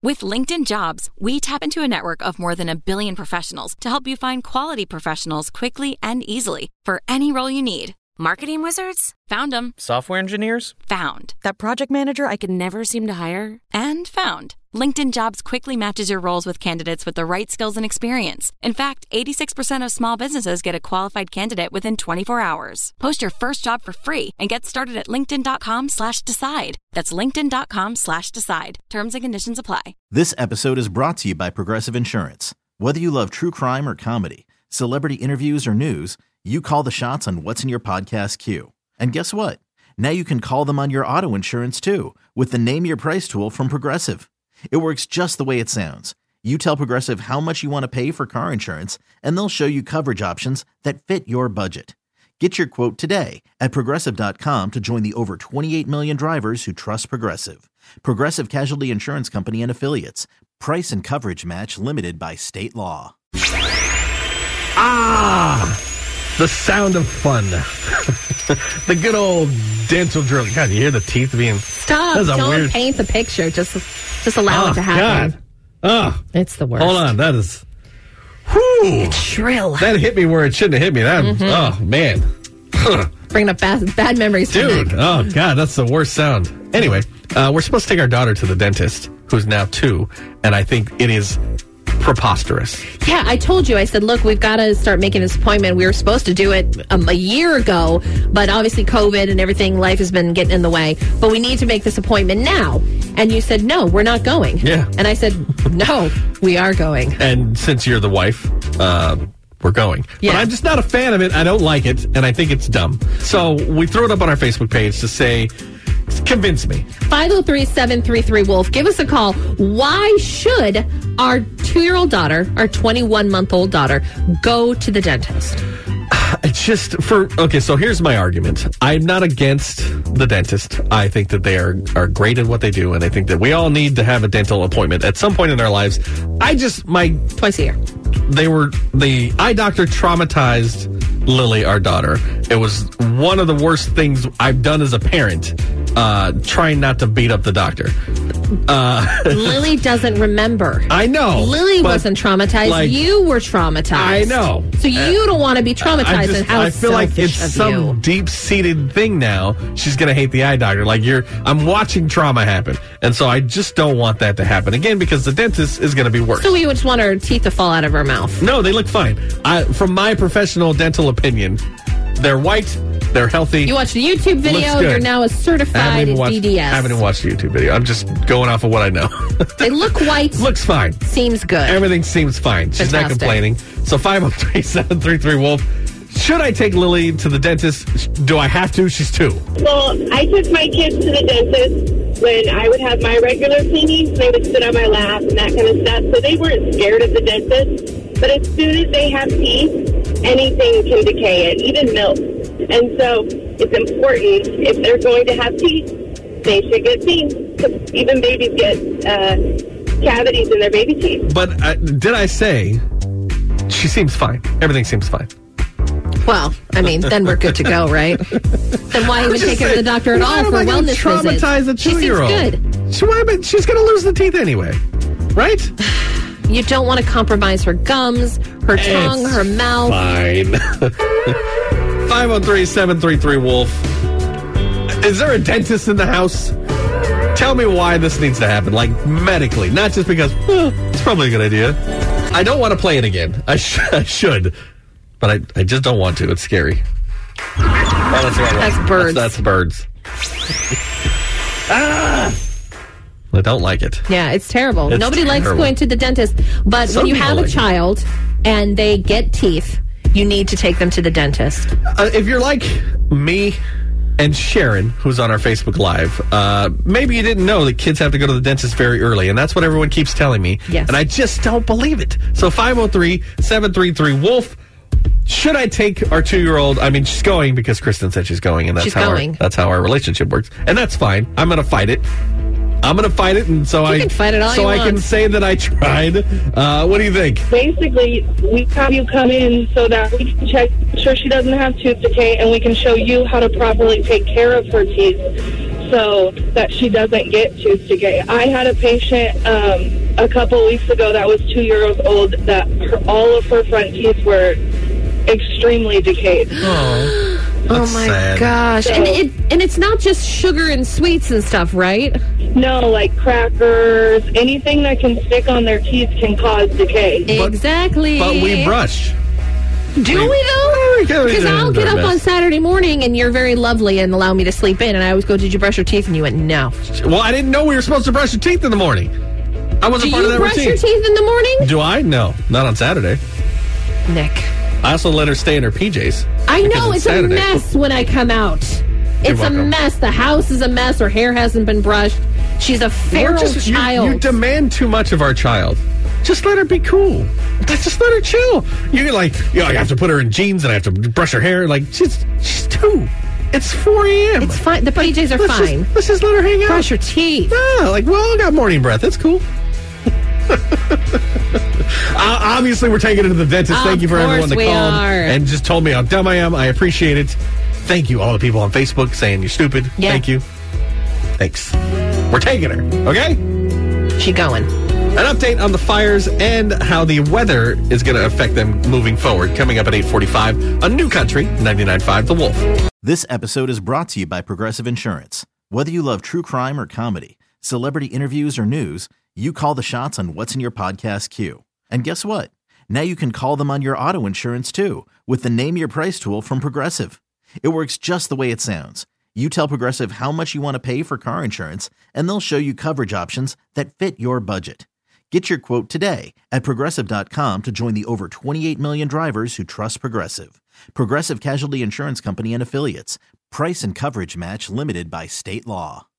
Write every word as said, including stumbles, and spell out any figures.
With LinkedIn Jobs, we tap into a network of more than a billion professionals to help you find quality professionals quickly and easily for any role you need. Marketing wizards? Found them. Software engineers? Found. That project manager I could never seem to hire? And found. LinkedIn Jobs quickly matches your roles with candidates with the right skills and experience. In fact, eighty-six percent of small businesses get a qualified candidate within twenty-four hours. Post your first job for free and get started at linkedin.com slash decide. That's linkedin.com slash decide. Terms and conditions apply. This episode is brought to you by Progressive Insurance. Whether you love true crime or comedy, celebrity interviews or news, you call the shots on what's in your podcast queue. And guess what? Now you can call them on your auto insurance too with the Name Your Price tool from Progressive. It works just the way it sounds. You tell Progressive how much you want to pay for car insurance, and they'll show you coverage options that fit your budget. Get your quote today at Progressive dot com to join the over twenty-eight million drivers who trust Progressive. Progressive Casualty Insurance Company and Affiliates. Price and coverage match limited by state law. Ah! The sound of fun. The good old dental drill. God, you hear the teeth being... Stop. Don't weird... paint the picture. Just just allow oh, it to happen. God. Oh. It's the worst. Hold on. That is... Whew. It's shrill. That hit me where it shouldn't have hit me. That, mm-hmm. Oh, man. Bringing up bad, bad memories. Dude. Oh, God. That's the worst sound. Anyway, uh, we're supposed to take our daughter to the dentist, who's now two, and I think it is... preposterous. Yeah, I told you. I said, look, we've got to start making this appointment. We were supposed to do it um, a year ago, but obviously COVID and everything, life has been getting in the way. But we need to make this appointment now. And you said, no, we're not going. Yeah. And I said, no, we are going. And since you're the wife, uh, we're going. Yeah. But I'm just not a fan of it. I don't like it, and I think it's dumb. So we threw it up on our Facebook page to say... Convince me. five oh three, seven three three, Wolf. Give us a call. Why should our two-year-old daughter, our twenty-one-month-old daughter, go to the dentist? It's just for... Okay, so here's my argument. I'm not against the dentist. I think that they are, are great at what they do, and I think that we all need to have a dental appointment at some point in our lives. I just... my Twice a year. They were... The eye doctor traumatized Lily, our daughter. It was one of the worst things I've done as a parent, uh, trying not to beat up the doctor. Uh, Lily doesn't remember. I know. Lily wasn't traumatized. Like, you were traumatized. I know. So you uh, don't want to be traumatized. I, just, and how I feel like it's some you. deep-seated thing now. She's going to hate the eye doctor. Like, you're, I'm watching trauma happen. And so I just don't want that to happen again because the dentist is going to be worse. So you just want her teeth to fall out of her mouth? No, they look fine. I, from my professional dental opinion, they're white, they're healthy. You watched a YouTube video, you're now a certified watched, D D S. I haven't even watched a YouTube video. I'm just going off of what I know. They look white. Looks fine. Seems good. Everything seems fine. She's Fantastic. not complaining. So five oh three, seven three three, Wolf. Should I take Lily to the dentist? Do I have to? She's two. Well, I took my kids to the dentist when I would have my regular cleanings. They would sit on my lap and that kind of stuff. So they weren't scared of the dentist. But as soon as they have teeth, anything can decay it, even milk. And so it's important, if they're going to have teeth, they should get teeth. Because even babies get uh, cavities in their baby teeth. But uh, did I say she seems fine? Everything seems fine. Well, I mean, then we're good to go, right? Then why even take her to the doctor at all for wellness visits? Traumatize a two-year-old. She seems good. She, well, she's going to lose the teeth anyway, right? You don't want to compromise her gums, her tongue, it's her mouth. Fine. five oh three, seven three three, Wolf. Is there a dentist in the house? Tell me why this needs to happen, like medically, not just because eh, it's probably a good idea. I don't want to play it again. I, sh- I should, but I, I just don't want to. It's scary. Oh, that's, that's birds. That's, that's birds. ah! I don't like it. Yeah, it's terrible. It's Nobody terrible. likes going to the dentist. But Some when you people have like a child it. and they get teeth, you need to take them to the dentist. Uh, if you're like me and Sharon, who's on our Facebook Live, uh, maybe you didn't know that kids have to go to the dentist very early, and that's what everyone keeps telling me. Yes. And I just don't believe it. So five oh three, seven three three, Wolf. Should I take our two-year-old? I mean, she's going because Kristen said she's going, and that's she's how going. Our, that's how our relationship works, and that's fine. I'm going to fight it. I'm going to fight it, and so you I can fight it all so you I want. can say that I tried. Uh, what do you think? Basically, we have you come in so that we can check, make sure she doesn't have tooth decay, and we can show you how to properly take care of her teeth so that she doesn't get tooth decay. I had a patient um, a couple weeks ago that was two years old that her, all of her front teeth were extremely decayed. Oh, oh my sad. gosh. So- and it and it's not just sugar and sweets and stuff, right? No, like crackers, anything that can stick on their teeth can cause decay. But- exactly. But we brush. Do we, we- though? we gotta Because do I'll our get up best. on Saturday morning and you're very lovely and allow me to sleep in. And I always go, did you brush your teeth? And you went, no. Well, I didn't know we were supposed to brush your teeth in the morning. I wasn't Do part you of that brush routine. your teeth in the morning? Do I? No, not on Saturday. Nick. I also let her stay in her P Js. I because know, it's Saturday. a mess when I come out. It's a welcome. mess. The house is a mess. Her hair hasn't been brushed. She's a We're feral just- you- child. You, demand too much of our child. Just let her be cool. Just let her chill. You're like, you know, I have to put her in jeans and I have to brush her hair. Like, she's she's two. It's four a.m. It's fine. The P Js are let's fine. Just, let's just let her hang out. Brush your teeth. Yeah, like, well, I got morning breath. It's cool. uh, obviously, we're taking it to the dentist. Thank Of you for everyone course that we called are. and just told me how dumb I am. I appreciate it. Thank you, all the people on Facebook saying you're stupid. Yeah. Thank you. Thanks. We're taking her, okay? She going. An update on the fires and how the weather is going to affect them moving forward. Coming up at eight forty-five, a new country, ninety-nine point five The Wolf. This episode is brought to you by Progressive Insurance. Whether you love true crime or comedy, celebrity interviews or news, you call the shots on what's in your podcast queue. And guess what? Now you can call them on your auto insurance too with the Name Your Price tool from Progressive. It works just the way it sounds. You tell Progressive how much you want to pay for car insurance, and they'll show you coverage options that fit your budget. Get your quote today at Progressive dot com to join the over twenty-eight million drivers who trust Progressive. Progressive Casualty Insurance Company and Affiliates. Price and coverage match limited by state law.